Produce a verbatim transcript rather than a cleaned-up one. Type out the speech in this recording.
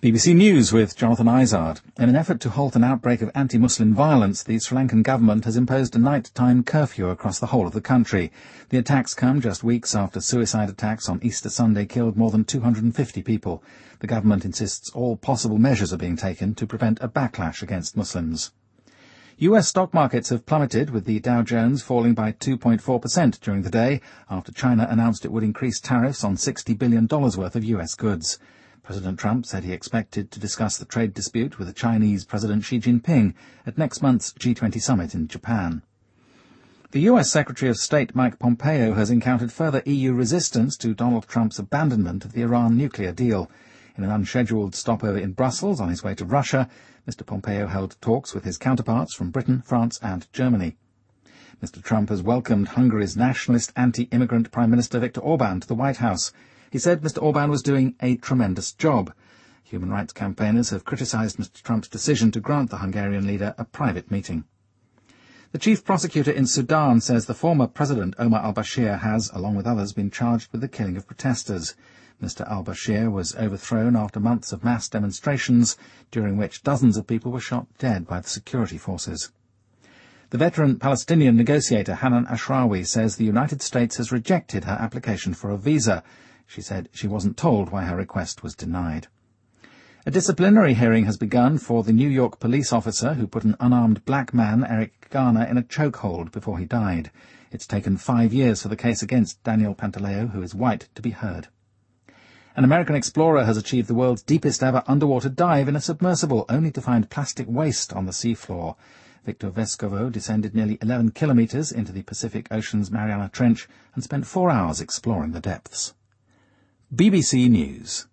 B B C News with Jonathan Izard. In an effort to halt an outbreak of anti-Muslim violence, the Sri Lankan government has imposed a night-time curfew across the whole of the country. The attacks come just weeks after suicide attacks on Easter Sunday killed more than two hundred fifty people. The government insists all possible measures are being taken to prevent a backlash against Muslims. U S stock markets have plummeted, with the Dow Jones falling by two point four percent during the day after China announced it would increase tariffs on sixty billion dollars worth of U S goods. President Trump said he expected to discuss the trade dispute with the Chinese President Xi Jinping at next month's G twenty summit in Japan. The U S Secretary of State Mike Pompeo has encountered further E U resistance to Donald Trump's abandonment of the Iran nuclear deal. In an unscheduled stopover in Brussels on his way to Russia, Mister Pompeo held talks with his counterparts from Britain, France and Germany. Mister Trump has welcomed Hungary's nationalist anti-immigrant Prime Minister Viktor Orban to the White House. He said Mister Orban was doing a tremendous job. Human rights campaigners have criticised Mister Trump's decision to grant the Hungarian leader a private meeting. The chief prosecutor in Sudan says the former president Omar al-Bashir has, along with others, been charged with the killing of protesters. Mister al-Bashir was overthrown after months of mass demonstrations, during which dozens of people were shot dead by the security forces. The veteran Palestinian negotiator Hanan Ashrawi says the United States has rejected her application for a visa. She said she wasn't told why her request was denied. A disciplinary hearing has begun for the New York police officer who put an unarmed black man, Eric Garner, in a chokehold before he died. It's taken five years for the case against Daniel Pantaleo, who is white, to be heard. An American explorer has achieved the world's deepest ever underwater dive in a submersible, only to find plastic waste on the seafloor. Victor Vescovo descended nearly eleven kilometres into the Pacific Ocean's Mariana Trench and spent four hours exploring the depths. B B C News.